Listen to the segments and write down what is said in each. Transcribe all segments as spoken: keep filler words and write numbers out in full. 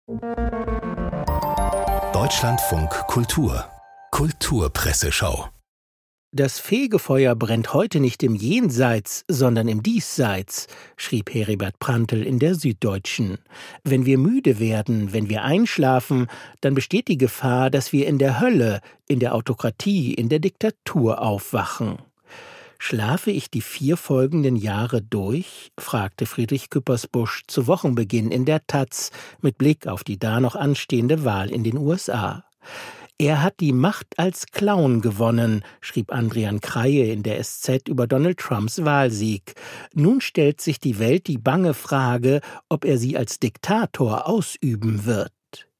Deutschlandfunk Kultur Kulturpresseschau. Das Fegefeuer brennt heute nicht im Jenseits, sondern im Diesseits, schrieb Heribert Prantl in der Süddeutschen. Wenn wir müde werden, wenn wir einschlafen, dann besteht die Gefahr, dass wir in der Hölle, in der Autokratie, in der Diktatur aufwachen. Schlafe ich die vier folgenden Jahre durch? Fragte Friedrich Küppersbusch zu Wochenbeginn in der Taz mit Blick auf die da noch anstehende Wahl in den U S A. Er hat die Macht als Clown gewonnen, schrieb Andrian Kreie in der S Z über Donald Trumps Wahlsieg. Nun stellt sich die Welt die bange Frage, ob er sie als Diktator ausüben wird.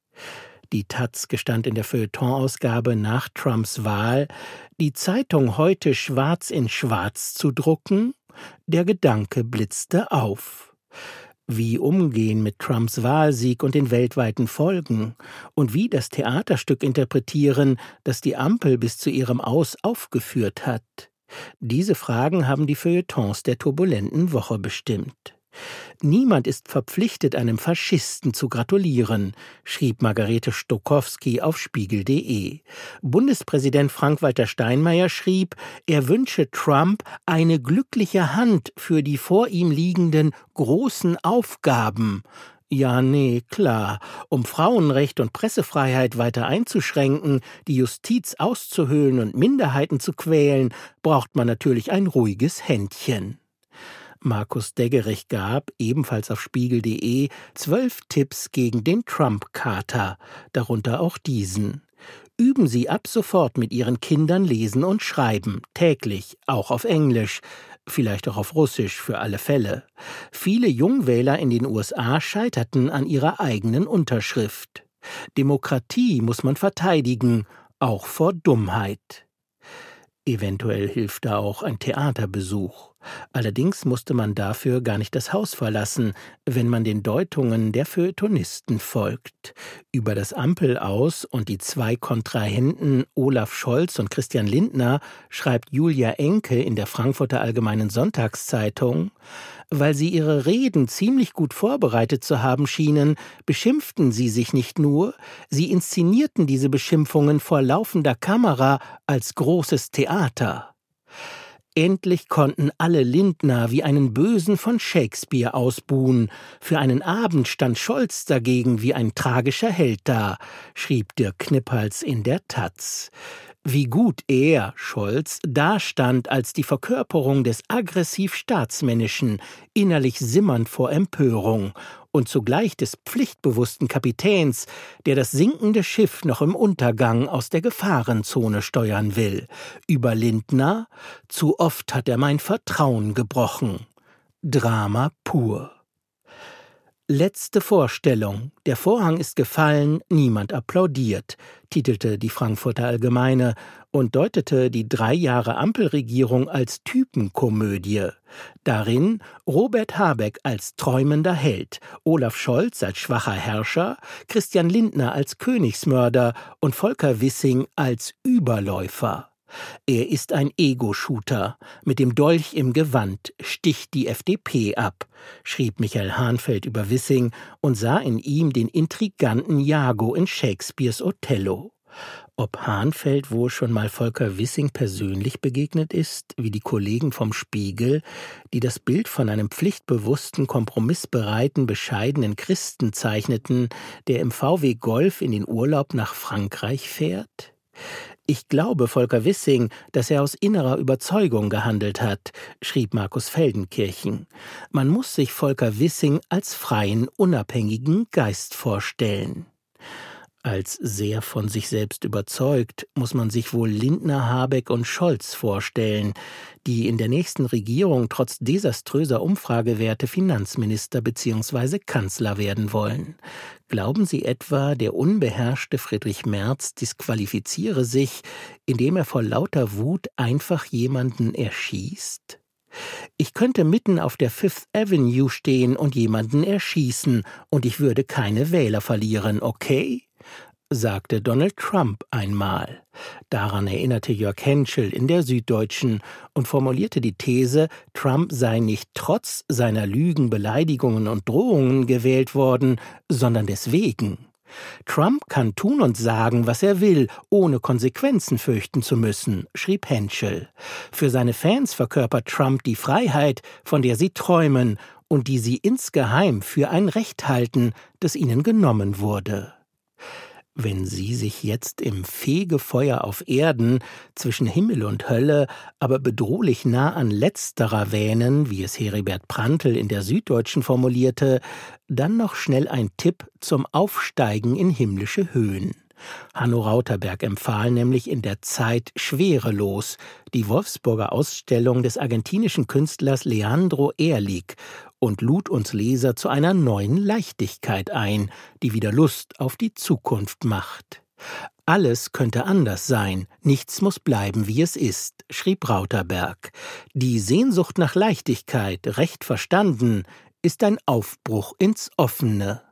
Die Taz gestand in der Feuilletonausgabe nach Trumps Wahl, die Zeitung heute schwarz in schwarz zu drucken. Der Gedanke blitzte auf. Wie umgehen mit Trumps Wahlsieg und den weltweiten Folgen? Und wie das Theaterstück interpretieren, das die Ampel bis zu ihrem Aus aufgeführt hat? Diese Fragen haben die Feuilletons der turbulenten Woche bestimmt. Niemand ist verpflichtet, einem Faschisten zu gratulieren, schrieb Margarete Stokowski auf Spiegel punkt de. Bundespräsident Frank-Walter Steinmeier schrieb, er wünsche Trump eine glückliche Hand für die vor ihm liegenden großen Aufgaben. Ja, nee, klar. Um Frauenrecht und Pressefreiheit weiter einzuschränken, die Justiz auszuhöhlen und Minderheiten zu quälen, braucht man natürlich ein ruhiges Händchen. Markus Deggerich gab, ebenfalls auf Spiegel punkt de, zwölf Tipps gegen den Trump-Kater, darunter auch diesen. Üben Sie ab sofort mit Ihren Kindern Lesen und Schreiben, täglich, auch auf Englisch, vielleicht auch auf Russisch für alle Fälle. Viele Jungwähler in den U S A scheiterten an ihrer eigenen Unterschrift. Demokratie muss man verteidigen, auch vor Dummheit. Eventuell hilft da auch ein Theaterbesuch. Allerdings musste man dafür gar nicht das Haus verlassen, wenn man den Deutungen der Feuilletonisten folgt. Über das Ampel-Aus und die zwei Kontrahenten Olaf Scholz und Christian Lindner schreibt Julia Enke in der Frankfurter Allgemeinen Sonntagszeitung: Weil sie ihre Reden ziemlich gut vorbereitet zu haben schienen, beschimpften sie sich nicht nur, sie inszenierten diese Beschimpfungen vor laufender Kamera als großes Theater. Endlich konnten alle Lindner wie einen Bösen von Shakespeare ausbuhen. Für einen Abend stand Scholz dagegen wie ein tragischer Held da, schrieb Dirk Knippals in der Taz. Wie gut er, Scholz, dastand als die Verkörperung des aggressiv Staatsmännischen, innerlich simmernd vor Empörung und zugleich des pflichtbewussten Kapitäns, der das sinkende Schiff noch im Untergang aus der Gefahrenzone steuern will. Über Lindner: Zu oft hat er mein Vertrauen gebrochen. Drama pur. Letzte Vorstellung. Der Vorhang ist gefallen, niemand applaudiert, titelte die Frankfurter Allgemeine und deutete die drei Jahre Ampelregierung als Typenkomödie. Darin Robert Habeck als träumender Held, Olaf Scholz als schwacher Herrscher, Christian Lindner als Königsmörder und Volker Wissing als Überläufer. Er ist ein Ego-Shooter. Mit dem Dolch im Gewand sticht die F D P ab, schrieb Michael Hahnfeld über Wissing und sah in ihm den intriganten Iago in Shakespeares Othello. Ob Hahnfeld wohl schon mal Volker Wissing persönlich begegnet ist, wie die Kollegen vom Spiegel, die das Bild von einem pflichtbewussten, kompromissbereiten, bescheidenen Christen zeichneten, der im V W Golf in den Urlaub nach Frankreich fährt? Ich glaube Volker Wissing, dass er aus innerer Überzeugung gehandelt hat, schrieb Markus Feldenkirchen. Man muss sich Volker Wissing als freien, unabhängigen Geist vorstellen. Als sehr von sich selbst überzeugt muss man sich wohl Lindner, Habeck und Scholz vorstellen, die in der nächsten Regierung trotz desaströser Umfragewerte Finanzminister bzw. Kanzler werden wollen. Glauben Sie etwa, der unbeherrschte Friedrich Merz disqualifiziere sich, indem er vor lauter Wut einfach jemanden erschießt? Ich könnte mitten auf der Fifth Avenue stehen und jemanden erschießen, und ich würde keine Wähler verlieren, okay? sagte Donald Trump einmal. Daran erinnerte Jörg Henschel in der Süddeutschen und formulierte die These, Trump sei nicht trotz seiner Lügen, Beleidigungen und Drohungen gewählt worden, sondern deswegen. Trump kann tun und sagen, was er will, ohne Konsequenzen fürchten zu müssen, schrieb Henschel. Für seine Fans verkörpert Trump die Freiheit, von der sie träumen und die sie insgeheim für ein Recht halten, das ihnen genommen wurde. Wenn Sie sich jetzt im Fegefeuer auf Erden zwischen Himmel und Hölle, aber bedrohlich nah an letzterer wähnen, wie es Heribert Prantl in der Süddeutschen formulierte, dann noch schnell ein Tipp zum Aufsteigen in himmlische Höhen. Hanno Rauterberg empfahl nämlich in der Zeit Schwerelos, die Wolfsburger Ausstellung des argentinischen Künstlers Leandro Ehrlich, und lud uns Leser zu einer neuen Leichtigkeit ein, die wieder Lust auf die Zukunft macht. Alles könnte anders sein, nichts muss bleiben, wie es ist, schrieb Rauterberg. Die Sehnsucht nach Leichtigkeit, recht verstanden, ist ein Aufbruch ins Offene.